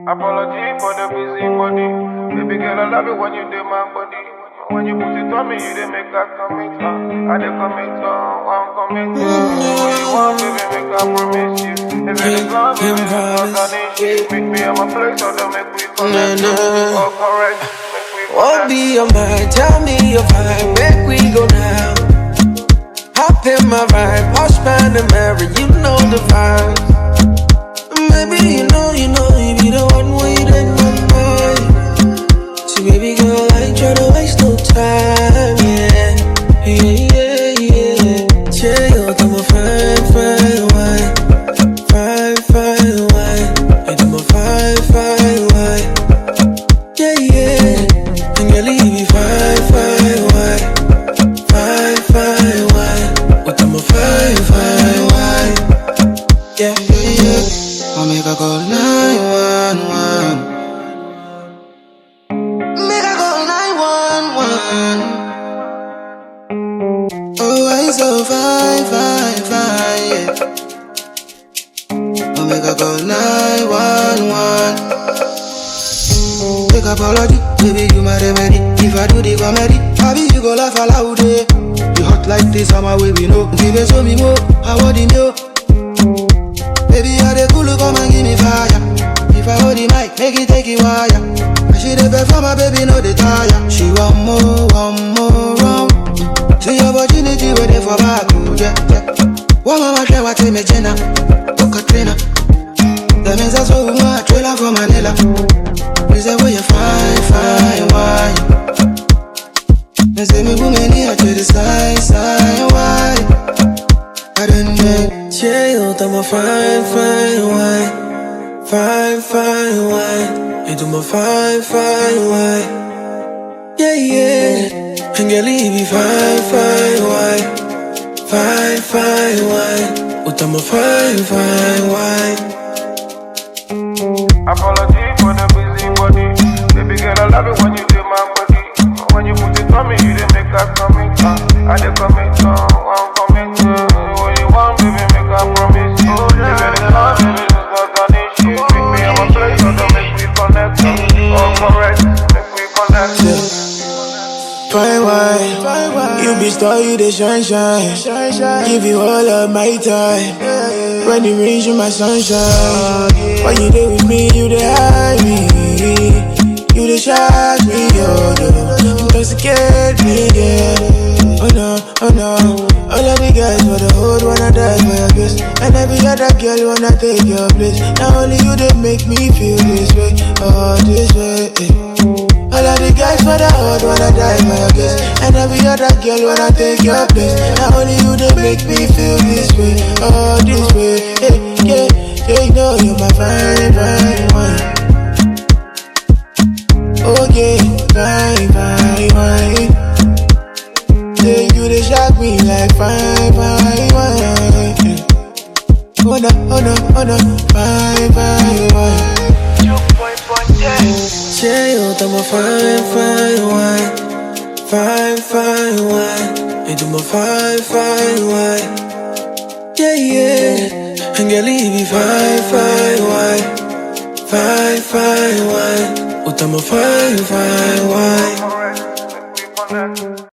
Apology for the busy body. Baby girl, I love it when you do my body. When you put it on me, you didn't make a commit. I did commit, I'm commit. What you want, baby, make I promise you. If it is love, baby, it's not an issue. Meet me at my place, so don't make we connect. Oh, correct. What be your mind? Tell me your vibe. Where we go now? Hop in my ride, Posh Panamera, you know the vibe. Maybe you know, you be the one waiting on mine. So baby girl, I ain't tryna waste no time, yeah. Yeah, yo, I'm a fine wine. Fine wine. And I'm a fine wine. Yeah. And girl, you be fine wine. Fine wine. But I'm a fine wine. Yeah. I make a call 911. Make a call 911. Oh, I'm so fine, yeah. I make a call 911. Make apology, baby, you my remedy. If I do the comedy, maybe you go laugh aloud, eh. You hot like this, summer way we know. Give it to me more, I want it more. Baby, I dey cool, come and give me fire. If I hold the mic, make it take it wire. And she dey perform, my baby, no dey tire. She want more round. See opportunity waiting for back, yeah. One mama try what me Jenna, oh Katrina. That means that's what we want, trailer for Manila. We say where you fine wine. They say me woman here to the side, why? I don't know. Chill, I'm a fine wine. Fine wine. And I'm a fine wine. Yeah. And girl, you be fine wine. Fine wine. But I'm a fine wine. Apology for the busy body. Baby girl, I love it when you do my body. When you put it on me, you didn't make a commit. I did commit, I'm commit. What you want, baby, make a promise. If it is love, baby, it's not an issue. Meet me at my place, so don't make we connect. Oh, correct, make we connect. Fine wine, you be star, you the shine. Give you all of my time. When you rain, you my sunshine. When you there with me, you the hide me. You the shock me, you intoxicate me, yeah. Oh no. All of the guys for the hood wanna die for your kiss. And every other girl wanna take your place. Now only you that make me feel this way, oh this way, All of the guys for the hood wanna die for your kiss. And every other girl wanna take your place. Now only you that make me feel this way, oh this way, yeah. You know you're my fine wine. Oh yeah, fine wine. Yeah, you they shock me like fine wine. Oh no, fine wine. Chill, I'm a fine wine. Fine wine. And I'm a fine wine. Yeah. And girl, you be fine wine. Fine wine. But I'm a fine wine. Correct, make we connect.